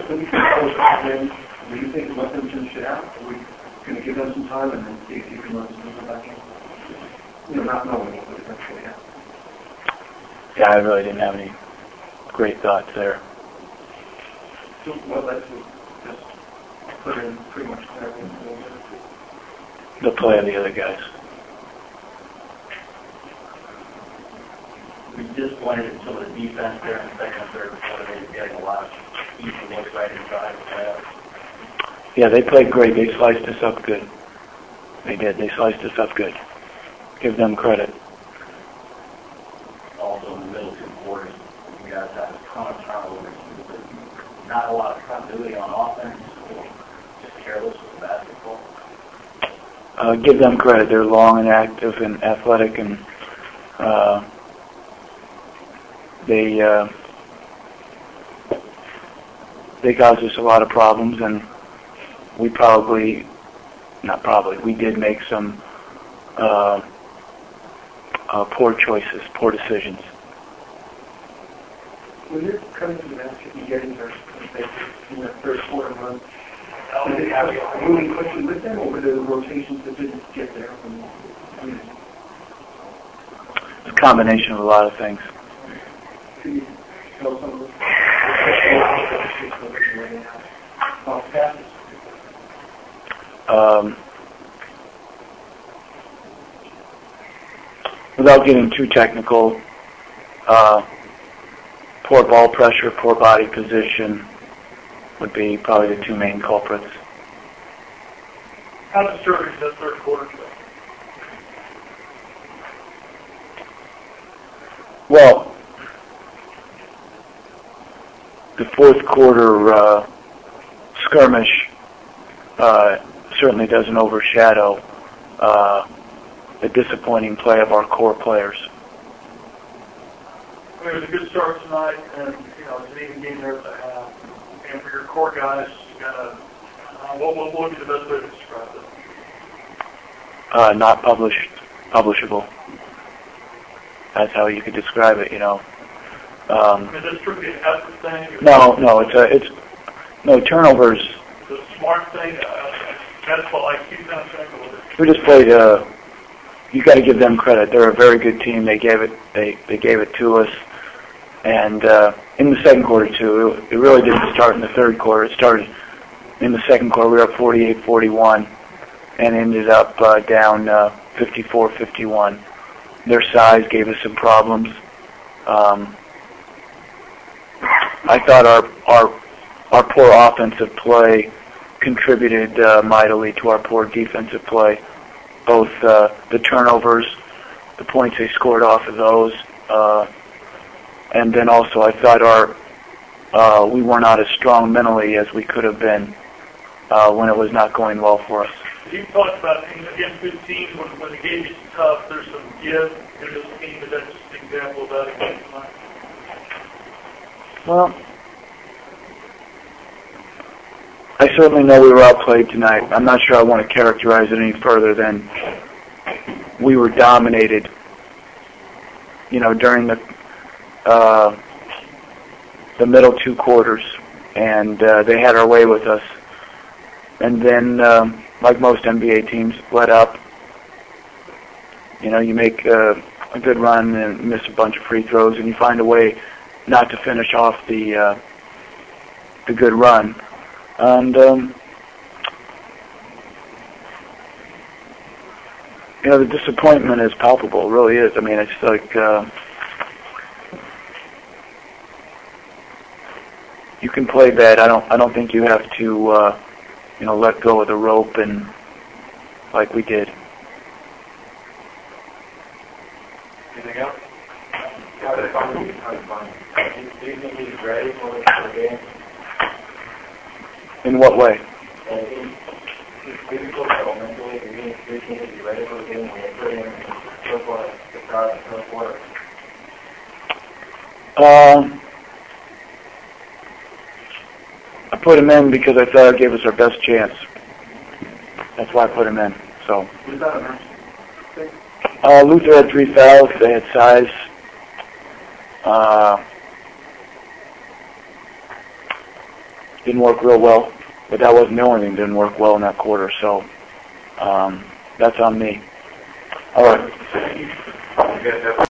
when you think coach comes in, do you think let them finish it out? Are we going to give them some time and then see if you can let them come back in? You know, not knowing what eventually happens. Yeah, I really didn't have any great thoughts there. So, well, that's just put in pretty much everything. The play of the other guys. We disappointed in some of the defense there in the second and third quarter. They were getting a lot of east and west side inside the playoffs. Yeah, they played great. They sliced us up good. They did. They sliced us up good. Give them credit. Also in the middle two quarters, you guys had a ton of turnovers. Not a lot of continuity on offense. Just careless with the basketball. Give them credit. They're long and active and athletic, and they caused us a lot of problems, and we we did make some poor choices, poor decisions. When you're coming to the basket and getting there in that third quarter run, did they have a moving quickly with them, or were there rotations that didn't get there? It's a combination of a lot of things. Can you tell some of this? Without getting too technical, poor ball pressure, poor body position would be probably the two main culprits. How disturbing is that third quarter play? Well, the fourth quarter skirmish certainly doesn't overshadow the disappointing play of our core players. I mean, it was a good start tonight, and it's an even game there at the half. And for your core guys, you gotta, what would be the best way to describe it? Not publishable. That's how you could describe it, Is that strictly an effort thing? No, turnovers. The smart thing, that's what IQ kind of thing? We just played. You got to give them credit. They're a very good team. They gave it to us, and in the second quarter too. It really didn't start in the third quarter. It started in the second quarter. We were up 48-41, and ended up down 54-51. Their size gave us some problems. I thought our poor offensive play contributed mightily to our poor defensive play. Both the turnovers, the points they scored off of those, and then also I thought we were not as strong mentally as we could have been when it was not going well for us. You talked about against good teams when the game gets tough, there's some give in this team. Is that just an example of that again tonight? Well, I certainly know we were outplayed tonight. I'm not sure I want to characterize it any further than we were dominated, during the middle two quarters, and they had our way with us. And then, like most NBA teams, let up. You make a good run and miss a bunch of free throws, and you find a way not to finish off the good run. And, the disappointment is palpable. It really is. I mean, it's like you can play bad. I don't think you have to, let go of the rope and like we did. Anything else? Do you think he's ready for the game? In what way? Physical or mentally, do you think he's ready for the game when you put him so far the start of the third quarter? I put him in because I thought it gave us our best chance. That's why I put him in. So. Was that a match? Luther had 3 fouls. They had size. didn't work real well, but that wasn't the only thing that didn't work well in that quarter. So that's on me. All right.